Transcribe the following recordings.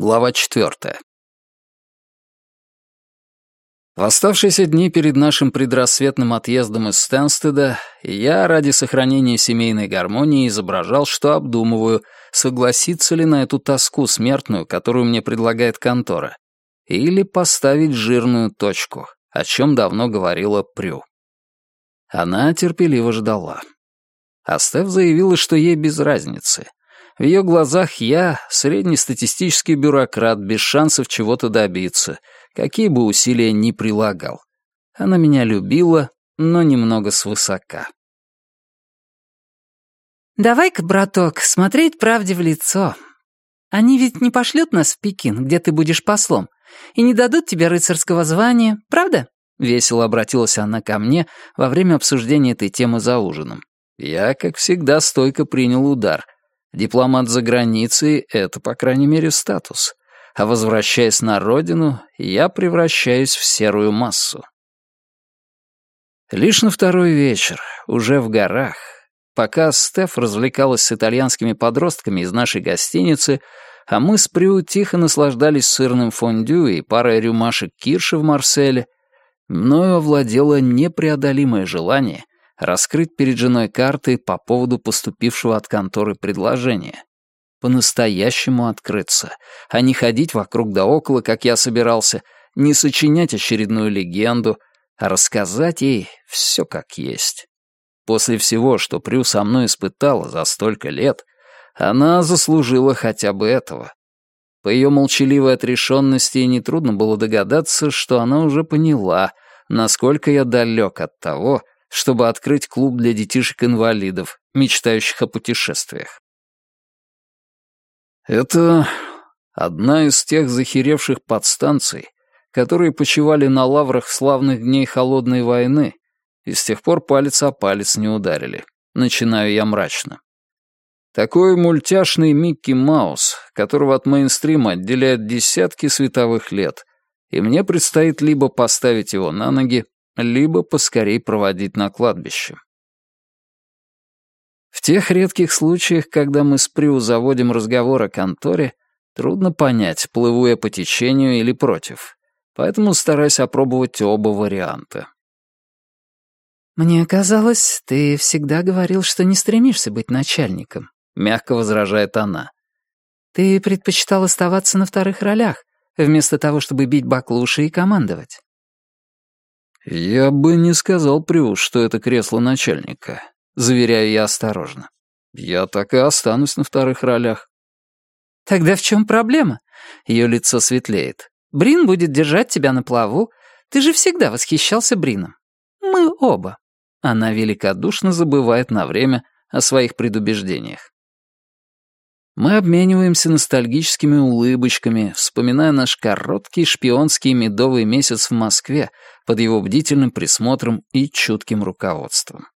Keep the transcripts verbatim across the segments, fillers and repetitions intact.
Глава четвертая. В оставшиеся дни перед нашим предрассветным отъездом из Стэнстеда я ради сохранения семейной гармонии изображал, что обдумываю, согласиться ли на эту тоску смертную, которую мне предлагает контора, или поставить жирную точку, о чем давно говорила Прю. Она терпеливо ждала. А Стеф заявила, что ей без разницы. В ее глазах я — среднестатистический бюрократ без шансов чего-то добиться, какие бы усилия ни прилагал. Она меня любила, но немного свысока. «Давай-ка, браток, смотреть правде в лицо. Они ведь не пошлют нас в Пекин, где ты будешь послом, и не дадут тебе рыцарского звания, правда?» Весело обратилась она ко мне во время обсуждения этой темы за ужином. Я, как всегда, стойко принял удар. Дипломат за границей — это, по крайней мере, статус. А возвращаясь на родину, я превращаюсь в серую массу. Лишь на второй вечер, уже в горах, пока Стеф развлекалась с итальянскими подростками из нашей гостиницы, а мы с Прю тихо наслаждались сырным фондю и парой рюмашек кирша в Марселе, мною овладело непреодолимое желание раскрыть перед женой карты по поводу поступившего от конторы предложения. По-настоящему открыться, а не ходить вокруг да около, как я собирался, не сочинять очередную легенду, а рассказать ей все как есть. После всего, что Прю со мной испытала за столько лет, она заслужила хотя бы этого. По ее молчаливой отрешенности нетрудно было догадаться, что она уже поняла, насколько я далек от того, чтобы открыть клуб для детишек-инвалидов, мечтающих о путешествиях. Это одна из тех захеревших подстанций, которые почивали на лаврах славных дней холодной войны и с тех пор палец о палец не ударили. Начинаю я мрачно. Такой мультяшный Микки Маус, которого от мейнстрима отделяют десятки световых лет, и мне предстоит либо поставить его на ноги, либо поскорей проводить на кладбище. В тех редких случаях, когда мы с Прю заводим разговор о конторе, трудно понять, плыву я по течению или против, поэтому стараюсь опробовать оба варианта. «Мне казалось, ты всегда говорил, что не стремишься быть начальником», — мягко возражает она. «Ты предпочитал оставаться на вторых ролях, вместо того, чтобы бить баклуши и командовать». «Я бы не сказал, Прю, что это кресло начальника», — заверяю я осторожно. «Я так и останусь на вторых ролях». «Тогда в чем проблема?» Ее лицо светлеет. «Брин будет держать тебя на плаву. Ты же всегда восхищался Брином. Мы оба». Она великодушно забывает на время о своих предубеждениях. Мы обмениваемся ностальгическими улыбочками, вспоминая наш короткий шпионский медовый месяц в Москве под его бдительным присмотром и чутким руководством.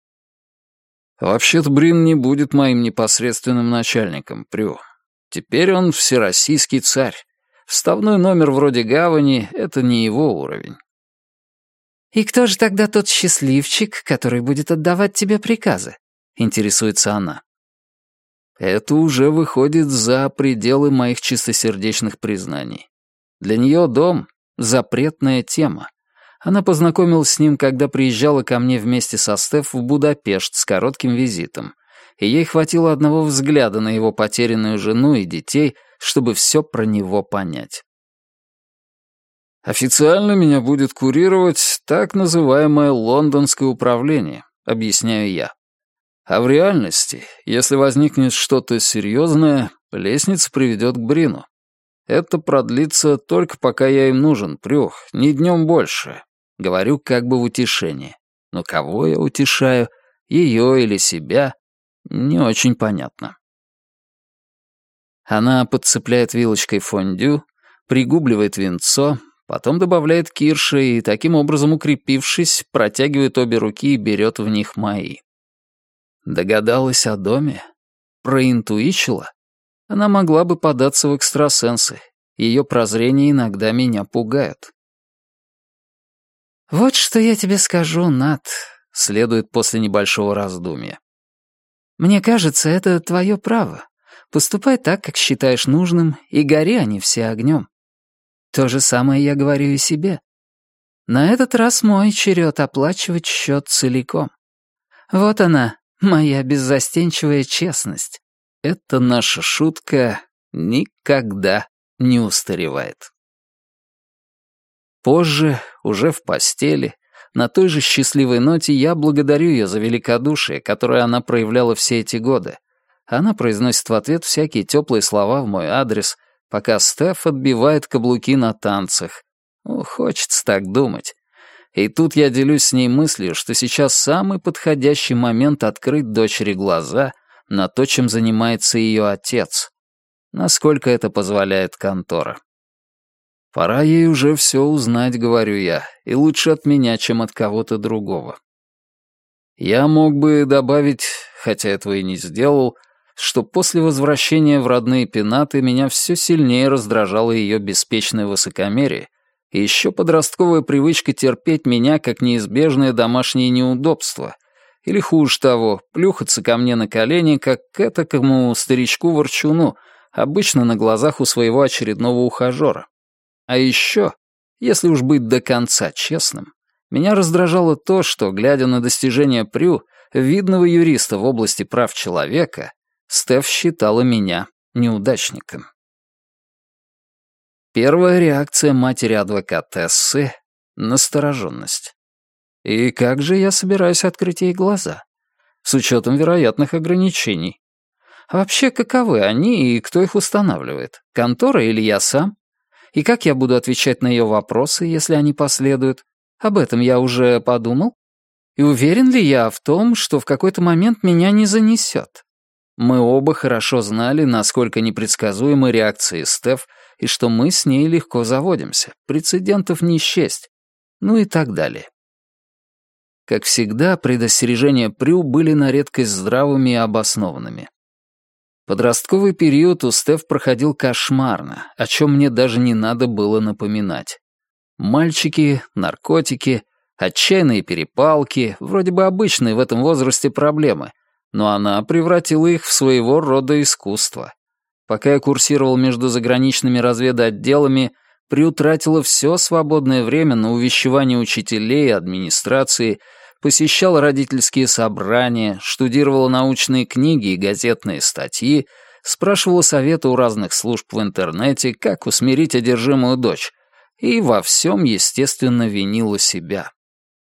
Вообще-то Брин не будет моим непосредственным начальником, Прю. Теперь он всероссийский царь. Вставной номер вроде гавани — это не его уровень. «И кто же тогда тот счастливчик, который будет отдавать тебе приказы?» — интересуется она. Это уже выходит за пределы моих чистосердечных признаний. Для нее дом — запретная тема. Она познакомилась с ним, когда приезжала ко мне вместе со Стеф в Будапешт с коротким визитом, и ей хватило одного взгляда на его потерянную жену и детей, чтобы все про него понять. «Официально меня будет курировать так называемое лондонское управление», — объясняю я. А в реальности, если возникнет что-то серьезное, лестница приведет к Брину. Это продлится только пока я им нужен, Прю, ни днем больше. Говорю как бы в утешение. Но кого я утешаю, ее или себя, не очень понятно. Она подцепляет вилочкой фондю, пригубливает винцо, потом добавляет кирша и, таким образом укрепившись, протягивает обе руки и берет в них мои. Догадалась о доме? Проинтуичила? Она могла бы податься в экстрасенсы. Ее прозрения иногда меня пугают. «Вот что я тебе скажу, Нат», — следует после небольшого раздумья. «Мне кажется, это твое право Поступай так, как считаешь нужным, и гори они все огнем. То же самое я говорю и себе. На этот раз мой черед оплачивать счет целиком. Вот она, моя беззастенчивая честность. Эта наша шутка никогда не устаревает. Позже, уже в постели, на той же счастливой ноте я благодарю ее за великодушие, которое она проявляла все эти годы. Она произносит в ответ всякие теплые слова в мой адрес, пока Стеф отбивает каблуки на танцах. Ну, хочется так думать. И тут я делюсь с ней мыслью, что сейчас самый подходящий момент открыть дочери глаза на то, чем занимается ее отец. Насколько это позволяет контора. Пора ей уже все узнать, говорю я, и лучше от меня, чем от кого-то другого. Я мог бы добавить, хотя этого и не сделал, что после возвращения в родные пенаты меня все сильнее раздражало ее беспечное высокомерие и еще подростковая привычка терпеть меня как неизбежное домашнее неудобство, или хуже того, плюхаться ко мне на колени, как к этакому старичку-ворчуну, обычно на глазах у своего очередного ухажера. А еще, если уж быть до конца честным, меня раздражало то, что, глядя на достижения Прю, видного юриста в области прав человека, Стеф считала меня неудачником. Первая реакция матери-адвокатессы — настороженность. И как же я собираюсь открыть ей глаза? С учетом вероятных ограничений. А вообще, каковы они и кто их устанавливает? Контора или я сам? И как я буду отвечать на ее вопросы, если они последуют? Об этом я уже подумал. И уверен ли я в том, что в какой-то момент меня не занесет? Мы оба хорошо знали, насколько непредсказуемы реакции Стеф, и что мы с ней легко заводимся. Прецедентов не счесть. Ну и так далее. Как всегда, предостережения Прю были на редкость здравыми и обоснованными. Подростковый период у Стеф проходил кошмарно, о чем мне даже не надо было напоминать. Мальчики, наркотики, отчаянные перепалки, вроде бы обычные в этом возрасте проблемы, но она превратила их в своего рода искусство. Пока я курсировал между заграничными разведотделами, Прю тратила все свободное время на увещевание учителей и администрации, посещала родительские собрания, штудировала научные книги и газетные статьи, спрашивала совета у разных служб в интернете, как усмирить одержимую дочь, и во всем, естественно, винила себя.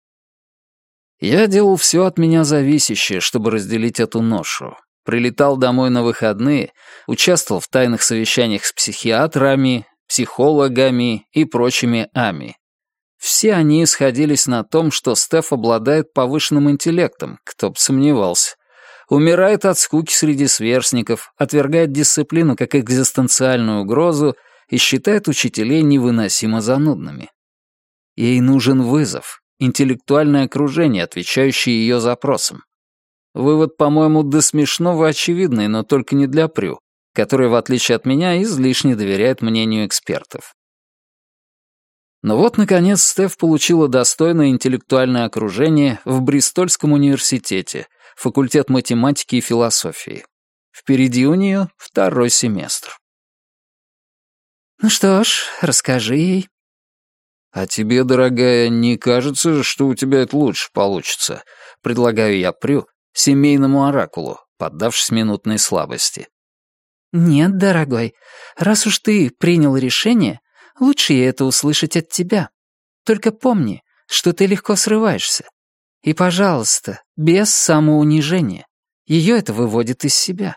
Я делал все от меня зависящее, чтобы разделить эту ношу. Прилетал домой на выходные, участвовал в тайных совещаниях с психиатрами, психологами и прочими ами. Все они сходились на том, что Стеф обладает повышенным интеллектом, кто бы сомневался. Умирает от скуки среди сверстников, отвергает дисциплину как экзистенциальную угрозу и считает учителей невыносимо занудными. Ей нужен вызов, интеллектуальное окружение, отвечающее ее запросам. Вывод, по-моему, до смешного очевидный, но только не для Прю, который, в отличие от меня, излишне доверяет мнению экспертов. Но вот, наконец, Стеф получила достойное интеллектуальное окружение в Бристольском университете, факультет математики и философии. Впереди у нее второй семестр. «Ну что ж, расскажи ей». «А тебе, дорогая, не кажется, что у тебя это лучше получится?» — предлагаю я Прю, семейному оракулу, поддавшись минутной слабости. «Нет, дорогой, раз уж ты принял решение, лучше ей это услышать от тебя. Только помни, что ты легко срываешься. И, пожалуйста, без самоунижения. Ее это выводит из себя».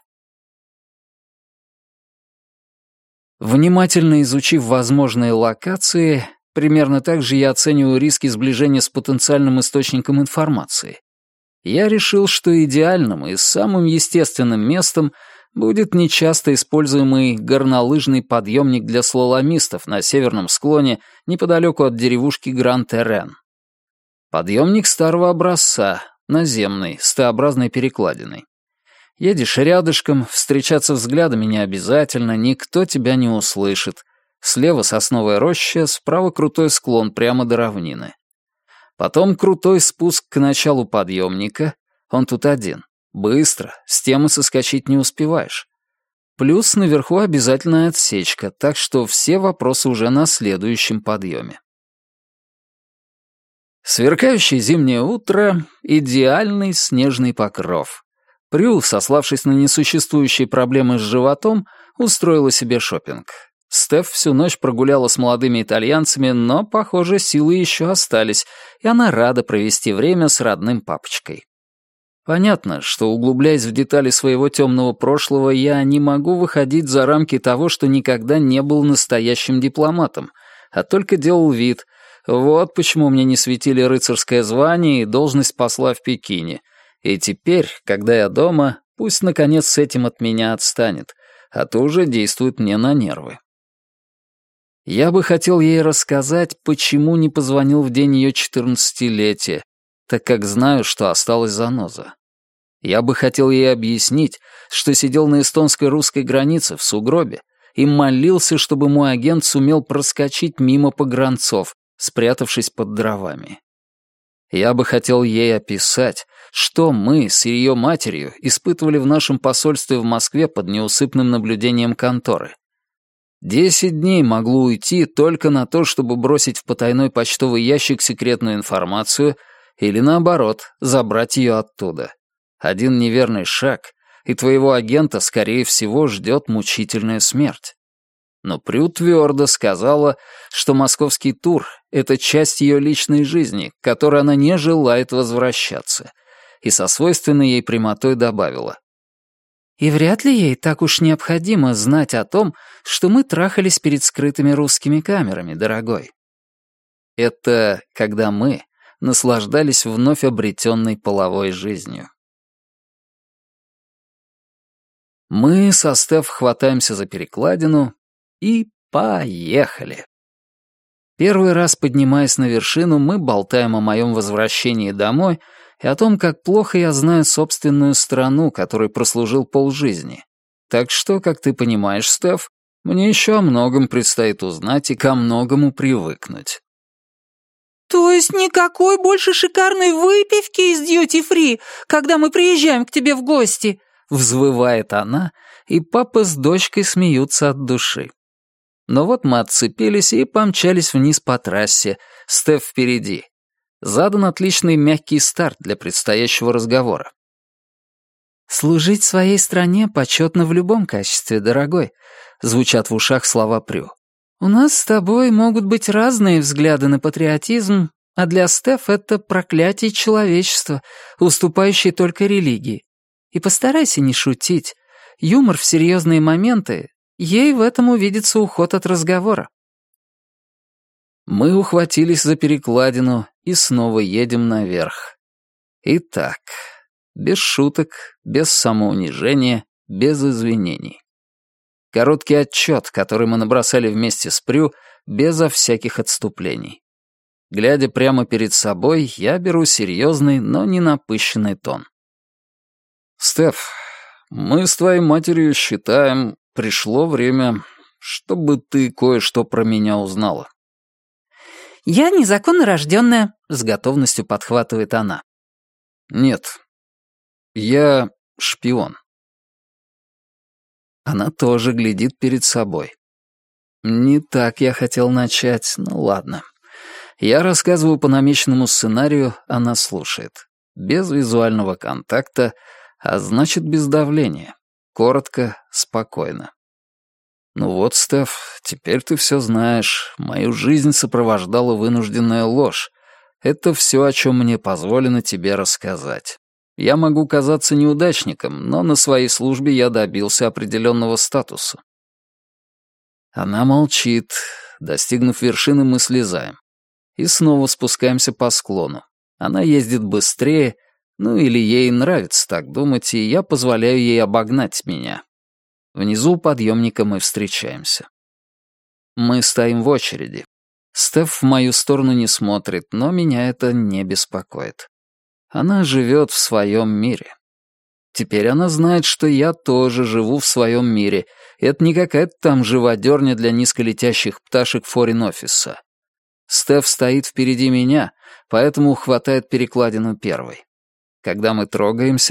Внимательно изучив возможные локации, примерно так же я оцениваю риски сближения с потенциальным источником информации. Я решил, что идеальным и самым естественным местом будет нечасто используемый горнолыжный подъемник для слаломистов на северном склоне неподалеку от деревушки Гран-Террен. Подъемник старого образца, наземный, с Т-образной перекладиной. Едешь рядышком, встречаться взглядами не обязательно, никто тебя не услышит. Слева сосновая роща, справа крутой склон прямо до равнины. Потом крутой спуск к началу подъемника, он тут один. Быстро, с темы соскочить не успеваешь. Плюс наверху обязательная отсечка, так что все вопросы уже на следующем подъеме. Сверкающее зимнее утро — идеальный снежный покров. Прю, сославшись на несуществующие проблемы с животом, устроила себе шопинг. Стеф всю ночь прогуляла с молодыми итальянцами, но, похоже, силы еще остались, и она рада провести время с родным папочкой. Понятно, что, углубляясь в детали своего темного прошлого, я не могу выходить за рамки того, что никогда не был настоящим дипломатом, а только делал вид. Вот почему мне не светили рыцарское звание и должность посла в Пекине. И теперь, когда я дома, пусть наконец с этим от меня отстанет, а то уже действует мне на нервы. Я бы хотел ей рассказать, почему не позвонил в день ее четырнадцатилетия, так как знаю, что осталась заноза. Я бы хотел ей объяснить, что сидел на эстонско-русской границе в сугробе и молился, чтобы мой агент сумел проскочить мимо погранцов, спрятавшись под дровами. Я бы хотел ей описать, что мы с ее матерью испытывали в нашем посольстве в Москве под неусыпным наблюдением конторы. Десять дней могло уйти только на то, чтобы бросить в потайной почтовый ящик секретную информацию или, наоборот, забрать ее оттуда. Один неверный шаг, и твоего агента, скорее всего, ждет мучительная смерть. Но Прю твердо сказала, что московский тур — это часть ее личной жизни, к которой она не желает возвращаться, и со свойственной ей прямотой добавила: «И вряд ли ей так уж необходимо знать о том, что мы трахались перед скрытыми русскими камерами, дорогой». Это когда мы наслаждались вновь обретенной половой жизнью. Мы со Стеф хватаемся за перекладину и поехали. Первый раз, поднимаясь на вершину, мы болтаем о моем возвращении домой и о том, как плохо я знаю собственную страну, которой прослужил полжизни. Так что, как ты понимаешь, Стеф, мне еще о многом предстоит узнать и ко многому привыкнуть. «То есть никакой больше шикарной выпивки из дьюти-фри, когда мы приезжаем к тебе в гости?» Взвывает она, и папа с дочкой смеются от души. Но вот мы отцепились и помчались вниз по трассе, Стеф впереди. Задан отличный мягкий старт для предстоящего разговора. «Служить своей стране почетно в любом качестве, дорогой», — звучат в ушах слова Прю. «У нас с тобой могут быть разные взгляды на патриотизм, а для Стеф это проклятие человечества, уступающее только религии. И постарайся не шутить. Юмор в серьезные моменты, ей в этом увидится уход от разговора». Мы ухватились за перекладину и снова едем наверх. Итак, без шуток, без самоунижения, без извинений. Короткий отчет, который мы набросали вместе с Прю, безо всяких отступлений. Глядя прямо перед собой, я беру серьезный, но не напыщенный тон. «Стеф, мы с твоей матерью считаем, пришло время, чтобы ты кое-что про меня узнала». «Я незаконно рожденная», — с готовностью подхватывает она. «Нет, я шпион». Она тоже глядит перед собой. Не так я хотел начать, ну ладно. Я рассказываю по намеченному сценарию, она слушает. Без визуального контакта, а значит, без давления. Коротко, спокойно. Ну вот, Стеф, теперь ты все знаешь. Мою жизнь сопровождала вынужденная ложь. Это все, о чем мне позволено тебе рассказать. Я могу казаться неудачником, но на своей службе я добился определенного статуса. Она молчит. Достигнув вершины, мы слезаем. И снова спускаемся по склону. Она ездит быстрее, ну или ей нравится так думать, и я позволяю ей обогнать меня. Внизу у подъемника мы встречаемся. Мы стоим в очереди. Стеф в мою сторону не смотрит, но меня это не беспокоит. Она живет в своем мире. Теперь она знает, что я тоже живу в своем мире. Это не какая-то там живодерня для низколетящих пташек форин-офиса. Стеф стоит впереди меня, поэтому хватает перекладину первой. Когда мы трогаемся,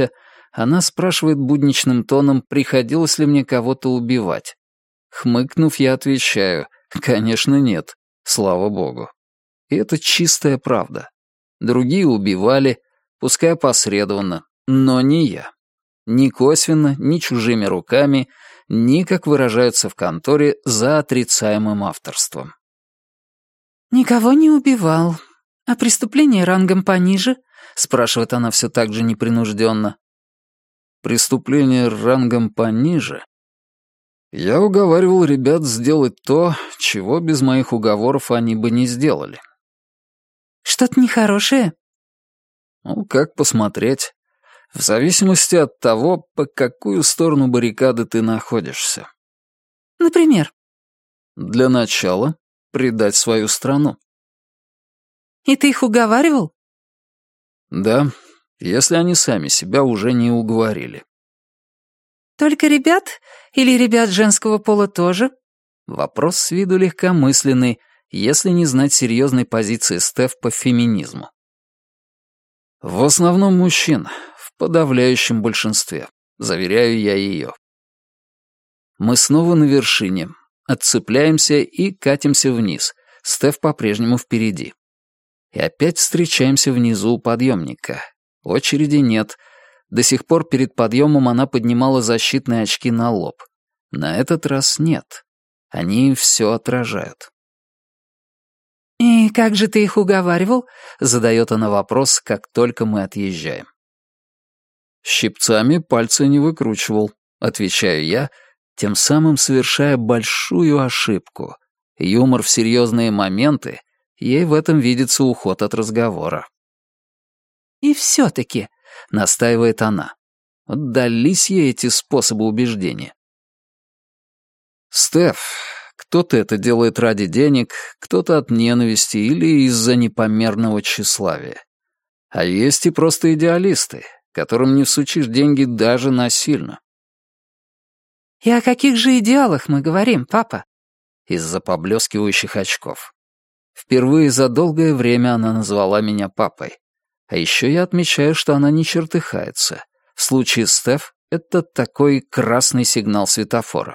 Она спрашивает будничным тоном, приходилось ли мне кого-то убивать. Хмыкнув, я отвечаю, конечно, нет, слава богу. И это чистая правда. Другие убивали, пускай опосредованно, но не я. Ни косвенно, ни чужими руками, ни, как выражаются в конторе, за отрицаемым авторством. «Никого не убивал. А преступление рангом пониже?» — спрашивает она все так же непринужденно. «Преступление рангом пониже?» Я уговаривал ребят сделать то, чего без моих уговоров они бы не сделали. «Что-то нехорошее?» Ну, как посмотреть. В зависимости от того, по какую сторону баррикады ты находишься. «Например?» Для начала предать свою страну. «И ты их уговаривал?» Да, если они сами себя уже не уговорили. «Только ребят? Или ребят женского пола тоже?» Вопрос с виду легкомысленный, если не знать серьезной позиции Стеф по феминизму. В основном мужчин, в подавляющем большинстве, заверяю я ее. Мы снова на вершине, отцепляемся и катимся вниз, Стеф по-прежнему впереди. И опять встречаемся внизу у подъемника. Очереди нет. До сих пор перед подъемом она поднимала защитные очки на лоб. На этот раз нет. Они все отражают. «И как же ты их уговаривал?» — задает она вопрос, как только мы отъезжаем. «Щипцами пальцы не выкручивал», — отвечаю я, тем самым совершая большую ошибку. Юмор в серьезные моменты, ей в этом видится уход от разговора. «И все-таки», — настаивает она, — отдались ей эти способы убеждения. «Стеф, кто-то это делает ради денег, кто-то от ненависти или из-за непомерного тщеславия. А есть и просто идеалисты, которым не всучишь деньги даже насильно». «И о каких же идеалах мы говорим, папа?» Из-за поблескивающих очков. Впервые за долгое время она назвала меня папой. А еще я отмечаю, что она не чертыхается. В случае Стеф это такой красный сигнал светофора.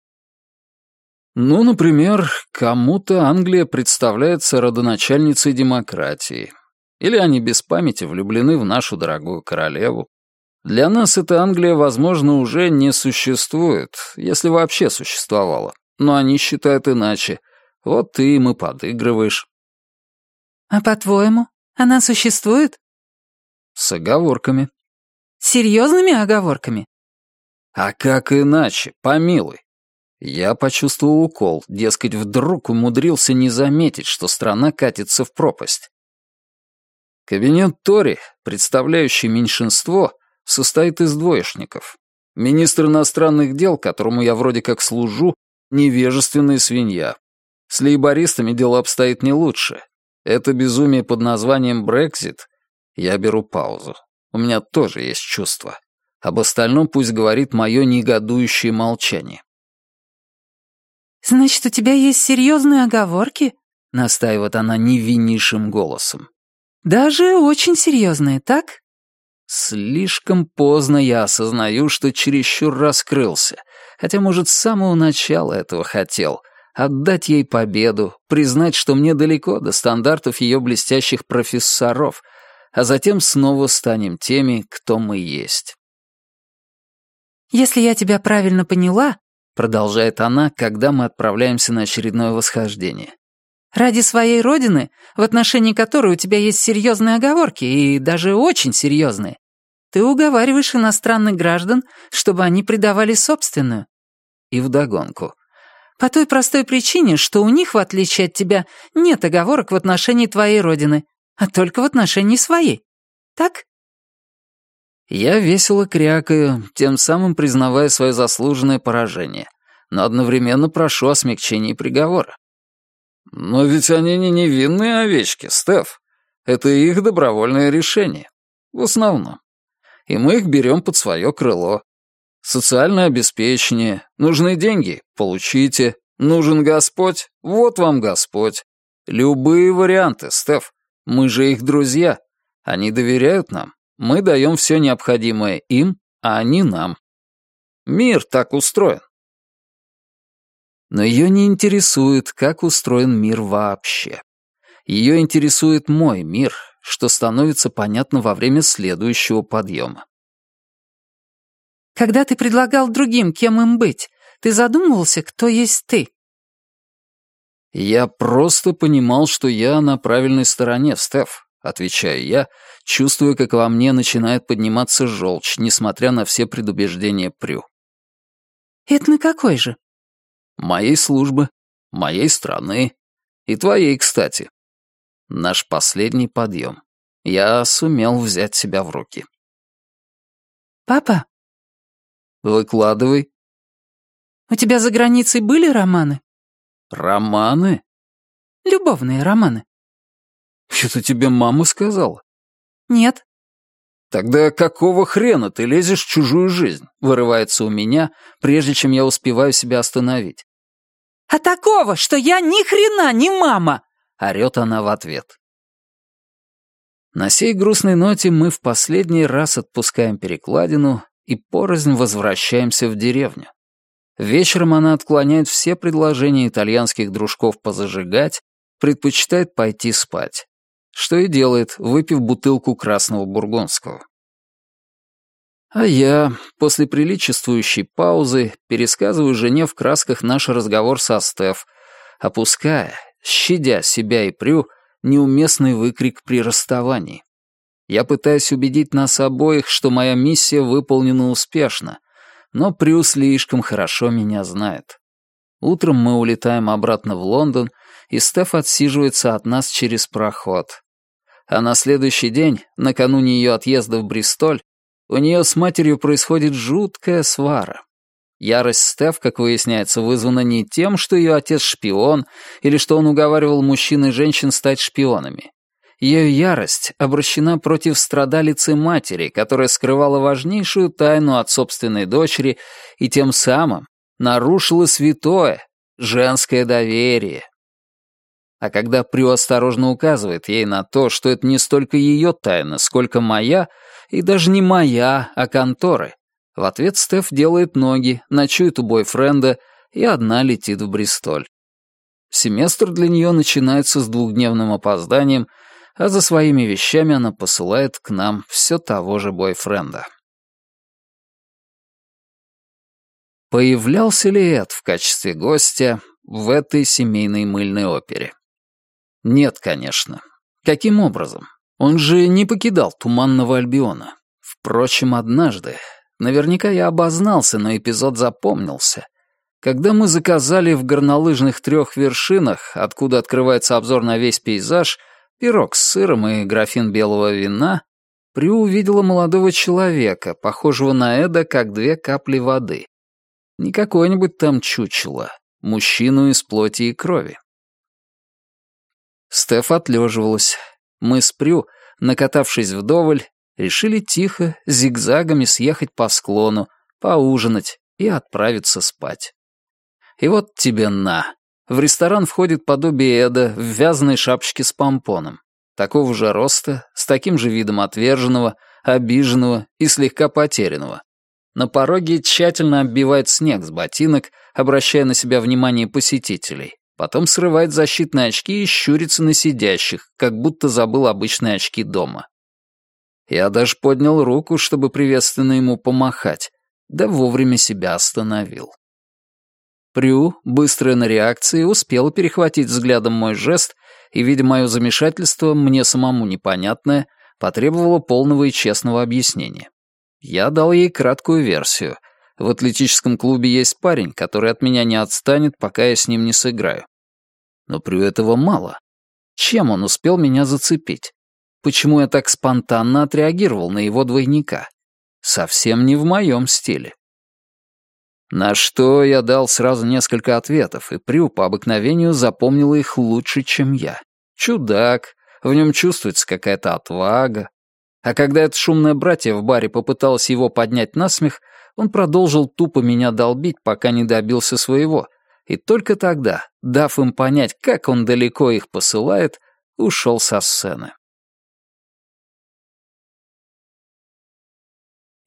Ну, например, кому-то Англия представляется родоначальницей демократии. Или они без памяти влюблены в нашу дорогую королеву. Для нас эта Англия, возможно, уже не существует, если вообще существовала. Но они считают иначе. Вот ты им и подыгрываешь. «А по-твоему, она существует?» С оговорками. «Серьезными оговорками?» А как иначе, помилуй. Я почувствовал укол, дескать, вдруг умудрился не заметить, что страна катится в пропасть. Кабинет Тори, представляющий меньшинство, состоит из двоечников. Министр иностранных дел, которому я вроде как служу, невежественная свинья. С лейбористами дело обстоит не лучше. Это безумие под названием Брексит. Я беру паузу. У меня тоже есть чувства. Об остальном пусть говорит мое негодующее молчание. «Значит, у тебя есть серьезные оговорки?» — настаивает она невиннейшим голосом. «Даже очень серьезные, так?» Слишком поздно я осознаю, что чересчур раскрылся, хотя, может, с самого начала этого хотел. Отдать ей победу, признать, что мне далеко до стандартов ее блестящих профессоров, а затем снова станем теми, кто мы есть. «Если я тебя правильно поняла», — продолжает она, когда мы отправляемся на очередное восхождение, «ради своей родины, в отношении которой у тебя есть серьезные оговорки, и даже очень серьезные, ты уговариваешь иностранных граждан, чтобы они предавали собственную». И вдогонку. «По той простой причине, что у них, в отличие от тебя, нет оговорок в отношении твоей родины, а только в отношении своей. Так?» Я весело крякаю, тем самым признавая свое заслуженное поражение, но одновременно прошу о смягчении приговора. «Но ведь они не невинные овечки, Стеф. Это их добровольное решение. В основном. И мы их берем под свое крыло. Социальное обеспечение. Нужны деньги? Получите. Нужен Господь? Вот вам Господь. Любые варианты, Стеф. Мы же их друзья. Они доверяют нам. Мы даем все необходимое им, а они нам. Мир так устроен. Но ее не интересует, как устроен мир вообще. Ее интересует мой мир, что становится понятно во время следующего подъема. Когда ты предлагал другим, кем им быть, ты задумывался, кто есть ты? Я просто понимал, что я на правильной стороне, Стеф, отвечаю я, чувствуя, как во мне начинает подниматься желчь, несмотря на все предубеждения Прю. Это на какой же? Моей службы, моей страны и твоей, кстати. Наш последний подъем. Я сумел взять себя в руки. Папа? Выкладывай. У тебя за границей были романы? Романы? Любовные романы. Это тебе мама сказала? Нет. Тогда какого хрена ты лезешь в чужую жизнь? Вырывается у меня, прежде чем я успеваю себя остановить. А такого, что я ни хрена не мама! Орёт она в ответ. На сей грустной ноте мы в последний раз отпускаем перекладину и порознь возвращаемся в деревню. Вечером она отклоняет все предложения итальянских дружков позажигать, предпочитает пойти спать. Что и делает, выпив бутылку красного бургундского. А я, после приличествующей паузы, пересказываю жене в красках наш разговор со Стеф, опуская, щадя себя и Прю, неуместный выкрик при расставании. Я пытаюсь убедить нас обоих, что моя миссия выполнена успешно, но Прю слишком хорошо меня знает. Утром мы улетаем обратно в Лондон, и Стеф отсиживается от нас через проход. А на следующий день, накануне ее отъезда в Бристоль, у нее с матерью происходит жуткая свара. Ярость Стеф, как выясняется, вызвана не тем, что ее отец шпион, или что он уговаривал мужчин и женщин стать шпионами. Ее ярость обращена против страдалицы матери, которая скрывала важнейшую тайну от собственной дочери и тем самым нарушила святое, женское доверие. А когда Прю осторожно указывает ей на то, что это не столько ее тайна, сколько моя, и даже не моя, а конторы, в ответ Стеф делает ноги, ночует у бойфренда и одна летит в Бристоль. Семестр для нее начинается с двухдневным опозданием, а за своими вещами она посылает к нам все того же бойфренда. Появлялся ли Эд в качестве гостя в этой семейной мыльной опере? Нет, конечно. Каким образом? Он же не покидал Туманного Альбиона. Впрочем, однажды, наверняка я обознался, но эпизод запомнился. Когда мы заказали в горнолыжных трех вершинах, откуда открывается обзор на весь пейзаж, пирог с сыром и графин белого вина, Прю увидела молодого человека, похожего на Эда, как две капли воды. Не какое-нибудь там чучело, мужчину из плоти и крови. Стеф отлеживалась. Мы с Прю, накатавшись вдоволь, решили тихо, зигзагами съехать по склону, поужинать и отправиться спать. И вот тебе на. В ресторан входит подобие Эда в вязаной шапочке с помпоном. Такого же роста, с таким же видом отверженного, обиженного и слегка потерянного. На пороге тщательно оббивает снег с ботинок, обращая на себя внимание посетителей. Потом срывает защитные очки и щурится на сидящих, как будто забыл обычные очки дома. Я даже поднял руку, чтобы приветственно ему помахать, да вовремя себя остановил. Прю, быстрая на реакции, успела перехватить взглядом мой жест и, видя мое замешательство, мне самому непонятное, потребовала полного и честного объяснения. Я дал ей краткую версию. В атлетическом клубе есть парень, который от меня не отстанет, пока я с ним не сыграю. Но Прю этого мало. Чем он успел меня зацепить? Почему я так спонтанно отреагировал на его двойника? Совсем не в моем стиле. На что я дал сразу несколько ответов, и Прю по обыкновению запомнила их лучше, чем я. Чудак, в нем чувствуется какая-то отвага. А когда это шумное братье в баре попыталось его поднять на смех, он продолжил тупо меня долбить, пока не добился своего, и только тогда, дав им понять, как он далеко их посылает, ушел со сцены.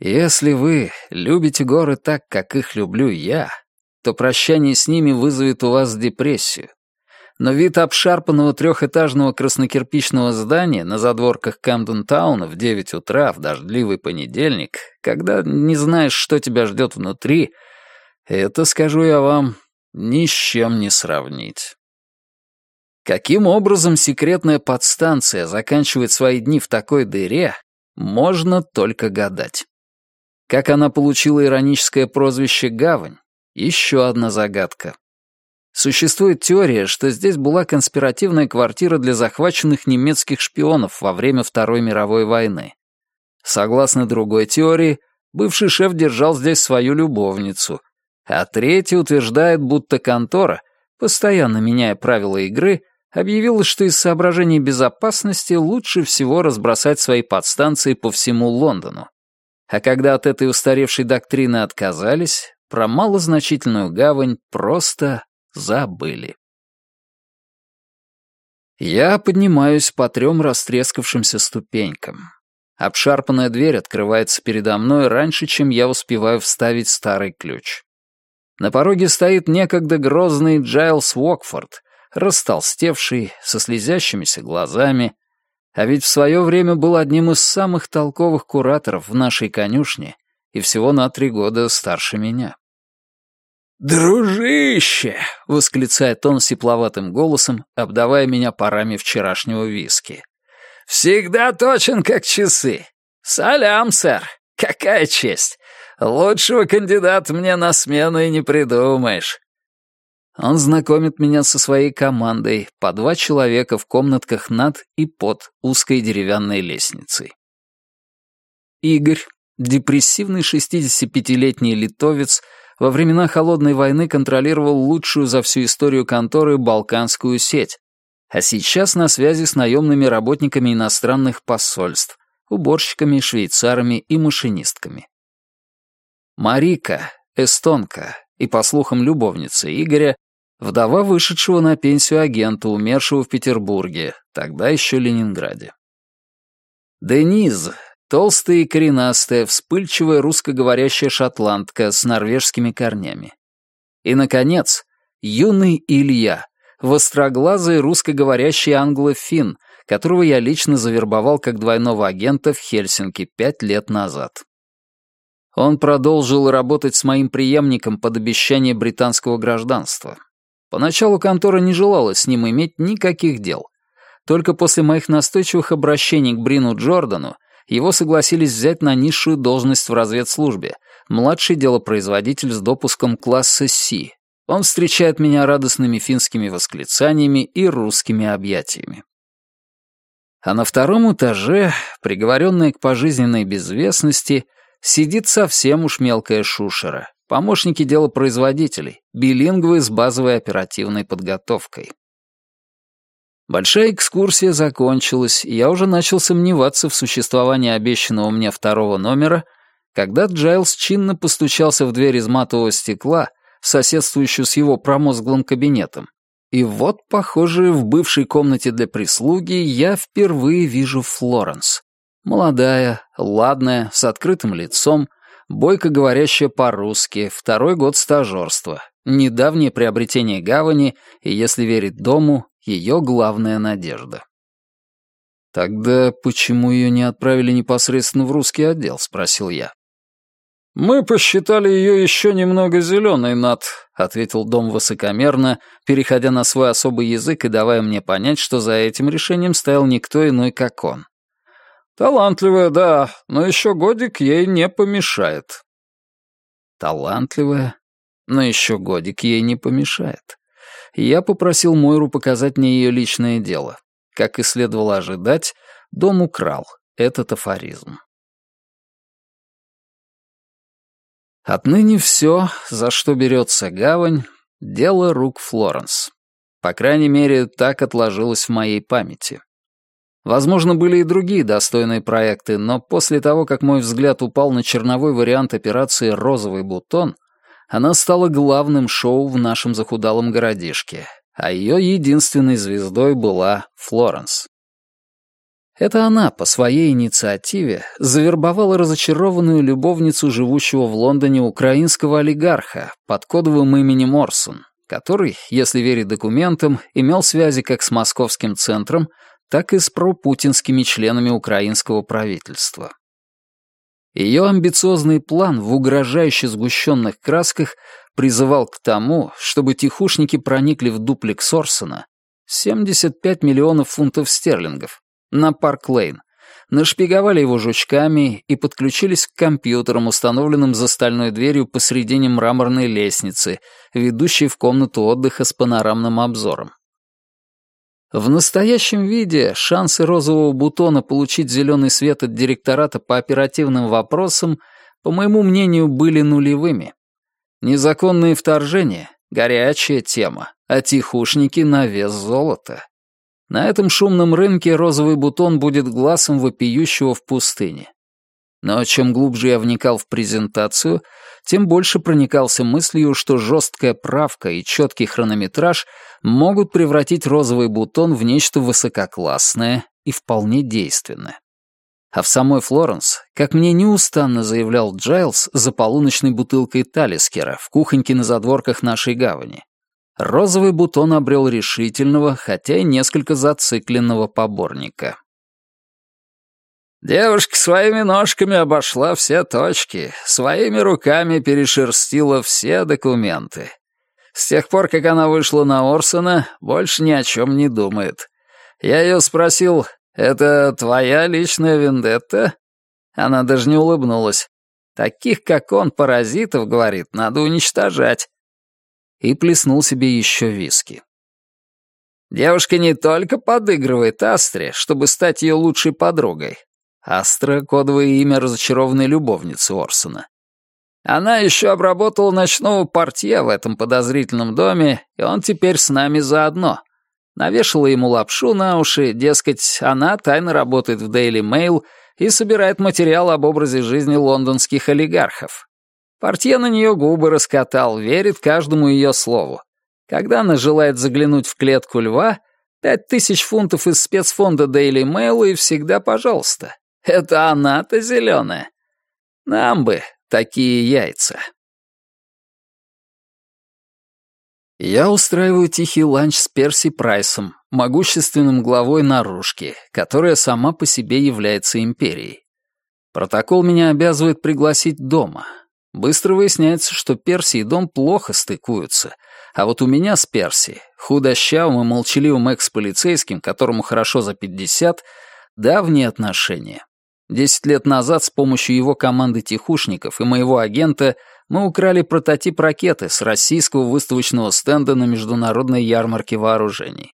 Если вы любите горы так, как их люблю я, то прощание с ними вызовет у вас депрессию. Но вид обшарпанного трехэтажного краснокирпичного здания на задворках Камден-тауна в девять утра в дождливый понедельник, когда не знаешь, что тебя ждет внутри, это, скажу я вам, ни с чем не сравнить. Каким образом секретная подстанция заканчивает свои дни в такой дыре, можно только гадать. Как она получила ироническое прозвище «Гавань» — еще одна загадка. Существует теория, что здесь была конспиративная квартира для захваченных немецких шпионов во время Второй мировой войны. Согласно другой теории, бывший шеф держал здесь свою любовницу, а третья утверждает, будто контора, постоянно меняя правила игры, объявила, что из соображений безопасности лучше всего разбросать свои подстанции по всему Лондону. А когда от этой устаревшей доктрины отказались, про малозначительную гавань просто забыли. Я поднимаюсь по трем растрескавшимся ступенькам. Обшарпанная дверь открывается передо мной раньше, чем я успеваю вставить старый ключ. На пороге стоит некогда грозный Джайлс Уокфорд, растолстевший, со слезящимися глазами, а ведь в свое время был одним из самых толковых кураторов в нашей конюшне и всего на три года старше меня. «Дружище!» — восклицает он сипловатым голосом, обдавая меня парами вчерашнего виски. «Всегда точен, как часы. Салям, сэр! Какая честь! Лучшего кандидата мне на смену и не придумаешь». Он знакомит меня со своей командой, по два человека в комнатках над и под узкой деревянной лестницей. Игорь, депрессивный шестидесятипятилетний литовец, во времена Холодной войны контролировал лучшую за всю историю конторы Балканскую сеть, а сейчас на связи с наемными работниками иностранных посольств, уборщиками, швейцарами и машинистками. Марика, эстонка и, по слухам, любовница Игоря, вдова вышедшего на пенсию агента, умершего в Петербурге, тогда еще Ленинграде. Дениз, толстая и коренастая, вспыльчивая русскоговорящая шотландка с норвежскими корнями. И, наконец, юный Илья, востроглазый русскоговорящий англофин, которого я лично завербовал как двойного агента в Хельсинки пять лет назад. Он продолжил работать с моим преемником под обещание британского гражданства. Поначалу контора не желала с ним иметь никаких дел. Только после моих настойчивых обращений к Брину Джордану его согласились взять на низшую должность в разведслужбе, младший делопроизводитель с допуском класса Си. Он встречает меня радостными финскими восклицаниями и русскими объятиями. А на втором этаже, приговоренная к пожизненной безвестности, сидит совсем уж мелкая шушера, помощники делопроизводителей, билингвы с базовой оперативной подготовкой. Большая экскурсия закончилась, и я уже начал сомневаться в существовании обещанного мне второго номера, когда Джайлс чинно постучался в дверь из матового стекла, соседствующую с его промозглым кабинетом. И вот, похоже, в бывшей комнате для прислуги я впервые вижу Флоренс. Молодая, ладная, с открытым лицом, бойко говорящая по-русски, второй год стажерства, недавнее приобретение гавани и, если верить дому, ее главная надежда. «Тогда почему ее не отправили непосредственно в русский отдел?» — спросил я. «Мы посчитали ее еще немного зеленой, Нат», — ответил Дом высокомерно, переходя на свой особый язык и давая мне понять, что за этим решением стоял никто иной, как он. «Талантливая, да, но еще годик ей не помешает». «Талантливая, но еще годик ей не помешает». Я попросил Мойру показать мне ее личное дело. Как и следовало ожидать, Дом украл этот афоризм. Отныне все, за что берется гавань, дело рук Флоренс. По крайней мере, так отложилось в моей памяти. Возможно, были и другие достойные проекты, но после того, как мой взгляд упал на черновой вариант операции «Розовый бутон», она стала главным шоу в нашем захудалом городишке, а ее единственной звездой была Флоренс. Это она по своей инициативе завербовала разочарованную любовницу живущего в Лондоне украинского олигарха под кодовым именем Орсон, который, если верить документам, имел связи как с московским центром, так и с пропутинскими членами украинского правительства. Ее амбициозный план в угрожающе сгущенных красках призывал к тому, чтобы тихушники проникли в дуплекс Орсона, семьдесят пять миллионов фунтов стерлингов, на Парк-Лейн, нашпиговали его жучками и подключились к компьютерам, установленным за стальной дверью посредине мраморной лестницы, ведущей в комнату отдыха с панорамным обзором. В настоящем виде шансы розового бутона получить зеленый свет от директората по оперативным вопросам, по моему мнению, были нулевыми. Незаконные вторжения — горячая тема, а тихушники — на вес золота. На этом шумном рынке розовый бутон будет глазом вопиющего в пустыне. Но чем глубже я вникал в презентацию, тем больше проникался мыслью, что жесткая правка и четкий хронометраж могут превратить розовый бутон в нечто высококлассное и вполне действенное. А в самой Флоренс, как мне неустанно заявлял Джайлз за полуночной бутылкой Талискера в кухоньке на задворках нашей гавани, розовый бутон обрел решительного, хотя и несколько зацикленного поборника. Девушка своими ножками обошла все точки, своими руками перешерстила все документы. С тех пор, как она вышла на Орсона, больше ни о чем не думает. Я ее спросил, «Это твоя личная вендетта?» Она даже не улыбнулась. «Таких, как он, паразитов, — говорит, — надо уничтожать». И плеснул себе еще виски. Девушка не только подыгрывает Астре, чтобы стать ее лучшей подругой. Астра — кодовое имя разочарованной любовницы Орсона. Она еще обработала ночного портье в этом подозрительном доме, и он теперь с нами заодно. Навешала ему лапшу на уши, дескать, она тайно работает в Daily Mail и собирает материал об образе жизни лондонских олигархов. Портье на нее губы раскатал, верит каждому ее слову. Когда она желает заглянуть в клетку льва, пять тысяч фунтов из спецфонда Daily Mail и всегда пожалуйста. Это она-то зеленая. Нам бы такие яйца. Я устраиваю тихий ланч с Перси Прайсом, могущественным главой наружки, которая сама по себе является империей. Протокол меня обязывает пригласить дома. Быстро выясняется, что Перси и дом плохо стыкуются, а вот у меня с Перси, худощавым и молчаливым экс-полицейским, которому хорошо за пятьдесят, давние отношения. Десять лет назад с помощью его команды тихушников и моего агента мы украли прототип ракеты с российского выставочного стенда на международной ярмарке вооружений.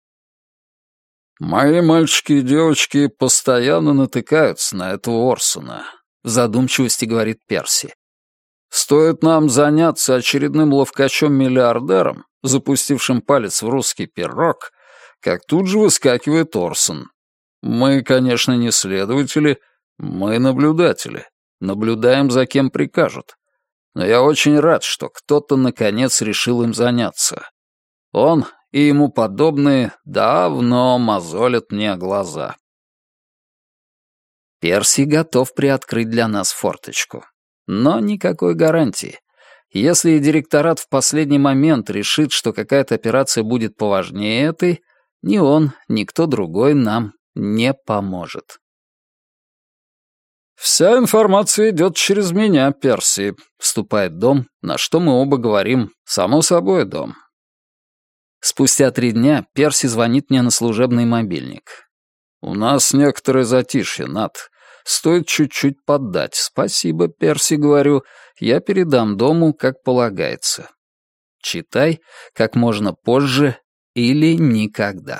«Мои мальчики и девочки постоянно натыкаются на этого Орсона», — в задумчивости говорит Перси. «Стоит нам заняться очередным ловкачом-миллиардером, запустившим палец в русский пирог, как тут же выскакивает Орсон. Мы, конечно, не следователи, мы наблюдатели. Наблюдаем, за кем прикажут. Но я очень рад, что кто-то, наконец, решил им заняться. Он и ему подобные давно мозолят мне глаза». Перси готов приоткрыть для нас форточку. Но никакой гарантии. Если директорат в последний момент решит, что какая-то операция будет поважнее этой, ни он, ни кто другой нам не поможет. «Вся информация идет через меня, Перси», — вступает Дом, на что мы оба говорим «само собой, Дом». Спустя три дня Перси звонит мне на служебный мобильник. «У нас некоторое затишье, Нат. Стоит чуть-чуть поддать. Спасибо, Перси, говорю. Я передам Дому, как полагается. Читай как можно позже или никогда».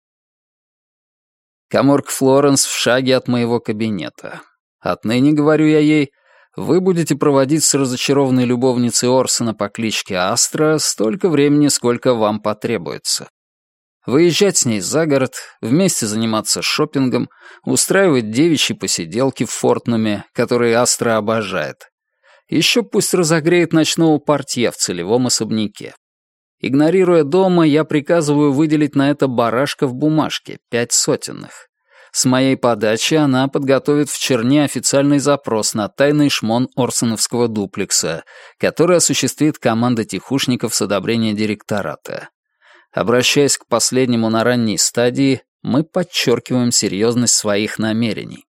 Каморка Флоренс в шаге от моего кабинета. Отныне, говорю я ей, вы будете проводить с разочарованной любовницей Орсона по кличке Астра столько времени, сколько вам потребуется. Выезжать с ней за город, вместе заниматься шопингом, устраивать девичьи посиделки в Фортнуме, которые Астра обожает. Еще пусть разогреет ночного портье в целевом особняке. Игнорируя Дома, я приказываю выделить на это барашка в бумажке, пять сотенных. С моей подачи она подготовит в Черне официальный запрос на тайный шмон Орсоновского дуплекса, который осуществит команда тихушников с одобрения директората. Обращаясь к последнему на ранней стадии, мы подчеркиваем серьезность своих намерений.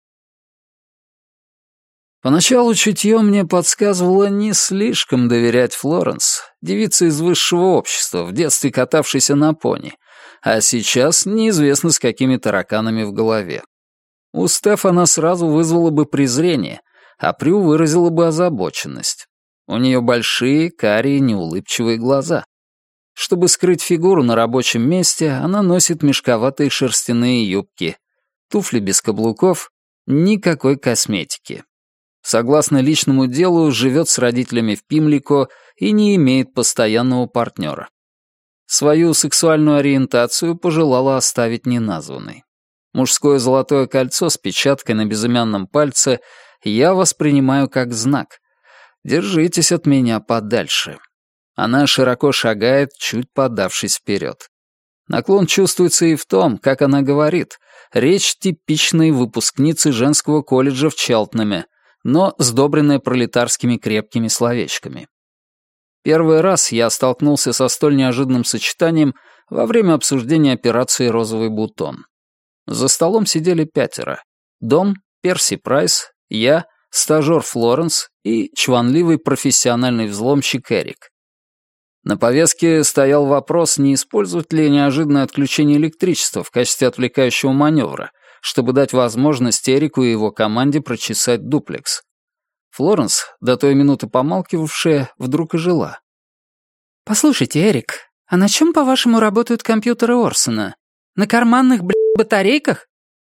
Поначалу чутье мне подсказывало не слишком доверять Флоренс, девице из высшего общества, в детстве катавшейся на пони, а сейчас неизвестно с какими тараканами в голове. У Стеф она сразу вызвала бы презрение, а Прю выразила бы озабоченность. У нее большие, карие, неулыбчивые глаза. Чтобы скрыть фигуру на рабочем месте, она носит мешковатые шерстяные юбки, туфли без каблуков, никакой косметики. Согласно личному делу, живет с родителями в Пимлико и не имеет постоянного партнера. Свою сексуальную ориентацию пожелала оставить неназванной. Мужское золотое кольцо с печаткой на безымянном пальце я воспринимаю как знак. Держитесь от меня подальше. Она широко шагает, чуть подавшись вперед. Наклон чувствуется и в том, как она говорит. Речь типичной выпускницы женского колледжа в Челтнаме, но сдобренная пролетарскими крепкими словечками. Первый раз я столкнулся со столь неожиданным сочетанием во время обсуждения операции «Розовый бутон». За столом сидели пятеро. Дон, Перси Прайс, я, стажер Флоренс и чванливый профессиональный взломщик Эрик. На повестке стоял вопрос, не использовать ли неожиданное отключение электричества в качестве отвлекающего маневра, чтобы дать возможность Эрику и его команде прочесать дуплекс. Флоренс, до той минуты помалкивавшая, вдруг ожила. «Послушайте, Эрик, а на чем, по-вашему, работают компьютеры Орсона? На карманных, блядь, батарейках?»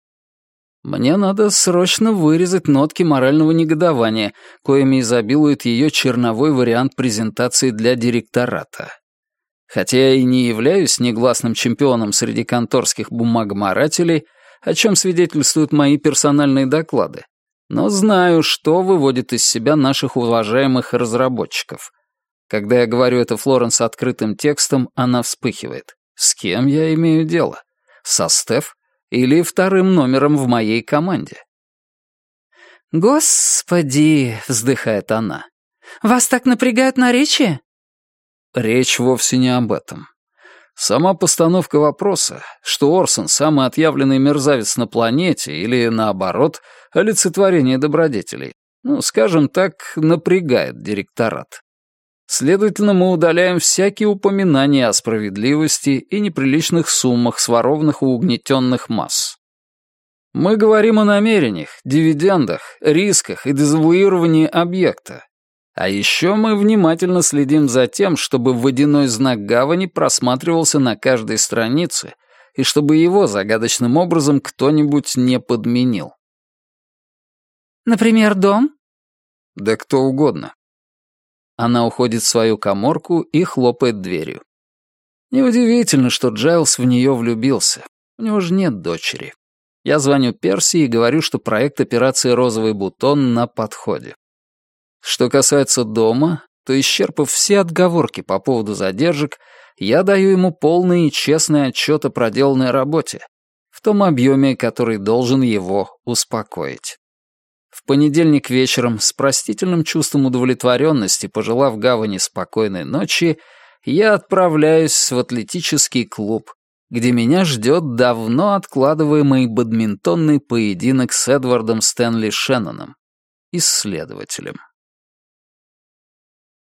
Мне надо срочно вырезать нотки морального негодования, коими изобилует ее черновой вариант презентации для директората. Хотя я и не являюсь негласным чемпионом среди конторских бумагоморателей, о чем свидетельствуют мои персональные доклады, но знаю, что выводит из себя наших уважаемых разработчиков. Когда я говорю это Флоренс открытым текстом, она вспыхивает. С кем я имею дело? Со Стеф или вторым номером в моей команде? «Господи!» — вздыхает она. «Вас так напрягают наречия?» Речь вовсе не об этом. Сама постановка вопроса, что Орсон — самый отъявленный мерзавец на планете или, наоборот, олицетворение добродетелей, ну, скажем так, напрягает директорат. Следовательно, мы удаляем всякие упоминания о справедливости и неприличных суммах, сворованных у угнетенных масс. Мы говорим о намерениях, дивидендах, рисках и дезавуировании объекта. А еще мы внимательно следим за тем, чтобы водяной знак гавани просматривался на каждой странице и чтобы его загадочным образом кто-нибудь не подменил. «Например, дом?» «Да кто угодно». Она уходит в свою каморку и хлопает дверью. Неудивительно, что Джайлс в нее влюбился. У него же нет дочери. Я звоню Перси и говорю, что проект операции «Розовый бутон» на подходе. Что касается дома, то, исчерпав все отговорки по поводу задержек, я даю ему полный и честный отчет о проделанной работе, в том объеме, который должен его успокоить. В понедельник вечером, с простительным чувством удовлетворенности, пожелав гавани спокойной ночи, я отправляюсь в атлетический клуб, где меня ждет давно откладываемый бадминтонный поединок с Эдвардом Стэнли Шенноном, исследователем.